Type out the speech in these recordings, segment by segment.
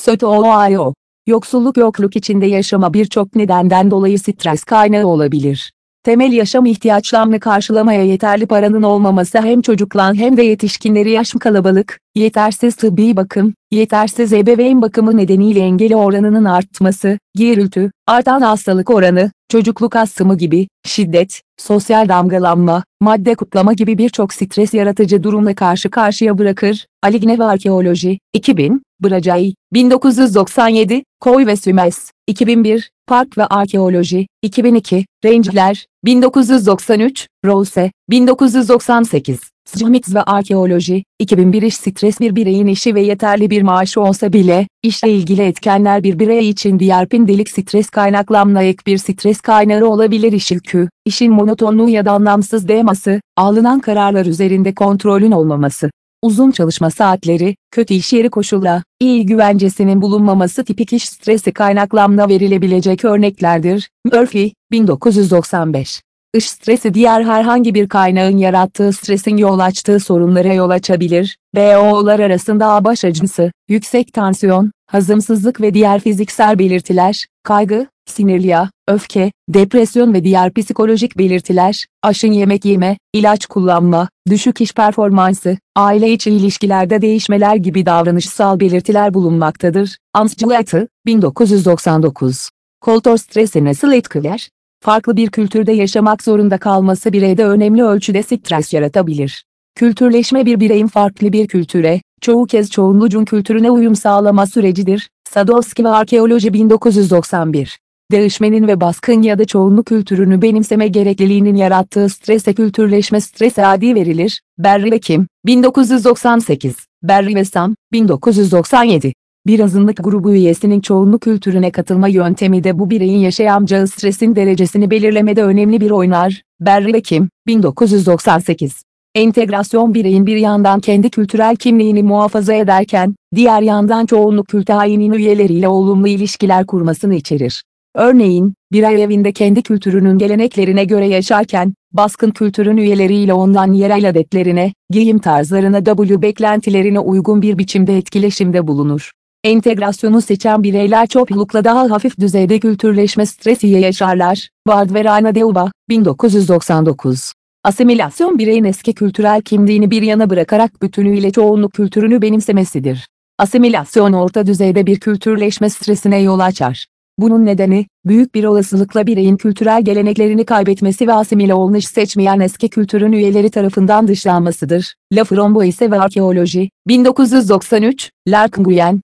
Ohio. Yokluk içinde yaşama birçok nedenden dolayı stres kaynağı olabilir. Temel yaşam ihtiyaçlarını karşılamaya yeterli paranın olmaması hem çocuklar hem de yetişkinleri yaş kalabalık, yetersiz tıbbi bakım, yetersiz ebeveyn bakımı nedeniyle engel oranının artması, gürültü, artan hastalık oranı, çocukluk astımı gibi, şiddet, sosyal damgalanma, madde kutlama gibi birçok stres yaratıcı durumla karşı karşıya bırakır. Aligne ve Arkeoloji, 2000, Bracay, 1997, Koy ve Sümes, 2001, Park ve Arkeoloji, 2002, Range'ler, 1993, Rose, 1998, Smith ve Arkeoloji, 2001 İş stres bir bireyin işi ve yeterli bir maaşı olsa bile, işle ilgili etkenler bir birey için diğer pindelik stres kaynaklanma ek bir stres kaynağı olabilir. İş yükü, işin monotonluğu ya da anlamsız değması, alınan kararlar üzerinde kontrolün olmaması. Uzun çalışma saatleri, kötü iş yeri koşulları, iyi güvencesinin bulunmaması tipik iş stresi kaynaklanma verilebilecek örneklerdir. Murphy, 1995. İş stresi diğer herhangi bir kaynağın yarattığı stresin yol açtığı sorunlara yol açabilir. BO'lar arasında baş ağrısı, yüksek tansiyon, hazımsızlık ve diğer fiziksel belirtiler, kaygı, sinirli, öfke, depresyon ve diğer psikolojik belirtiler, aşırı yemek yeme, ilaç kullanma, düşük iş performansı, aile içi ilişkilerde değişmeler gibi davranışsal belirtiler bulunmaktadır. Anxiety, 1999. Kultur stresi nasıl etkiler? Farklı bir kültürde yaşamak zorunda kalması bireyde önemli ölçüde stres yaratabilir. Kültürleşme bir bireyin farklı bir kültüre, çoğu kez çoğunluğun kültürüne uyum sağlama sürecidir. Sadowski ve Arkeoloji, 1991. Değişmenin ve baskın ya da çoğunluk kültürünü benimseme gerekliliğinin yarattığı strese kültürleşme stresi adı verilir. Berry ve Kim, 1998. Berry ve Sam, 1997. Bir azınlık grubu üyesinin çoğunluk kültürüne katılma yöntemi de bu bireyin yaşayacağı stresin derecesini belirlemede önemli bir oynar. Berry ve Kim, 1998. Entegrasyon bireyin bir yandan kendi kültürel kimliğini muhafaza ederken, diğer yandan çoğunluk kültürünün üyeleriyle olumlu ilişkiler kurmasını içerir. Örneğin, birey evinde kendi kültürünün geleneklerine göre yaşarken, baskın kültürün üyeleriyle ondan yerel adetlerine, giyim tarzlarına beklentilerine uygun bir biçimde etkileşimde bulunur. Entegrasyonu seçen bireyler çoğunlukla daha hafif düzeyde kültürleşme stresi yaşarlar. Ward ve Rana Deuba, 1999. Asimilasyon bireyin eski kültürel kimliğini bir yana bırakarak bütünüyle çoğunluk kültürünü benimsemesidir. Asimilasyon orta düzeyde bir kültürleşme stresine yol açar. Bunun nedeni, büyük bir olasılıkla bireyin kültürel geleneklerini kaybetmesi ve asimile olmuş seçmeyen eski kültürün üyeleri tarafından dışlanmasıdır. Laframboise ve Arkeoloji, 1993, Lark Nguyen,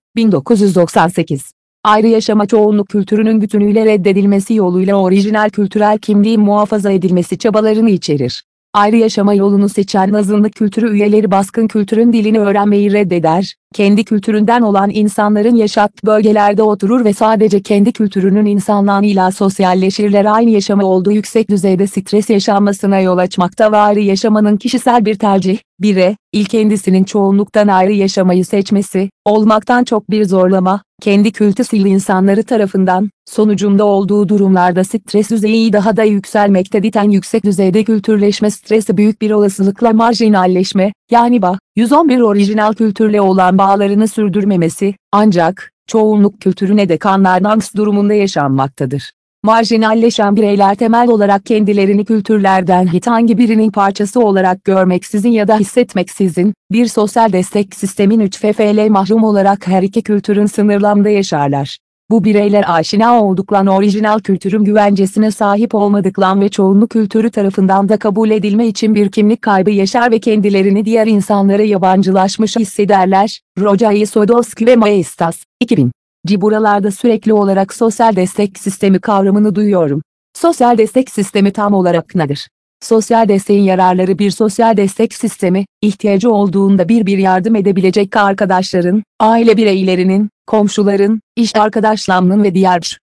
1998. Ayrı yaşama çoğunluk kültürünün bütünüyle reddedilmesi yoluyla orijinal kültürel kimliğin muhafaza edilmesi çabalarını içerir. Ayrı yaşama yolunu seçen azınlık kültürü üyeleri baskın kültürün dilini öğrenmeyi reddeder, kendi kültüründen olan insanların yaşattığı bölgelerde oturur ve sadece kendi kültürünün insanlarıyla sosyalleşirler. Aynı yaşama olduğu yüksek düzeyde stres yaşanmasına yol açmakta ve ayrı yaşamanın kişisel bir tercih, il kendisinin çoğunluktan ayrı yaşamayı seçmesi, olmaktan çok bir zorlama, kendi kültürel insanları tarafından, sonucunda olduğu durumlarda stres düzeyi daha da yükselmektedir. Yüksek düzeyde kültürleşme stresi büyük bir olasılıkla marjinalleşme, yani 111 orijinal kültürle olan bağlarını sürdürmemesi, ancak, çoğunluk kültürüne de kanlardanks durumunda yaşanmaktadır. Marjinalleşen bireyler temel olarak kendilerini kültürlerden herhangi birinin parçası olarak görmeksizin ya da hissetmeksizin, bir sosyal destek sistemin 3FFL mahrum olarak her iki kültürün sınırlarında yaşarlar. Bu bireyler aşina oldukları orijinal kültürün güvencesine sahip olmadıkları ve çoğunluk kültürü tarafından da kabul edilme için bir kimlik kaybı yaşar ve kendilerini diğer insanlara yabancılaşmış hissederler. Roger Sadowski ve Maestas, 2000. Buralarda sürekli olarak sosyal destek sistemi kavramını duyuyorum. Sosyal destek sistemi tam olarak nedir? Sosyal desteğin yararları: bir sosyal destek sistemi, ihtiyacı olduğunda bir yardım edebilecek arkadaşların, aile bireylerinin, komşuların, iş arkadaşlarının ve diğer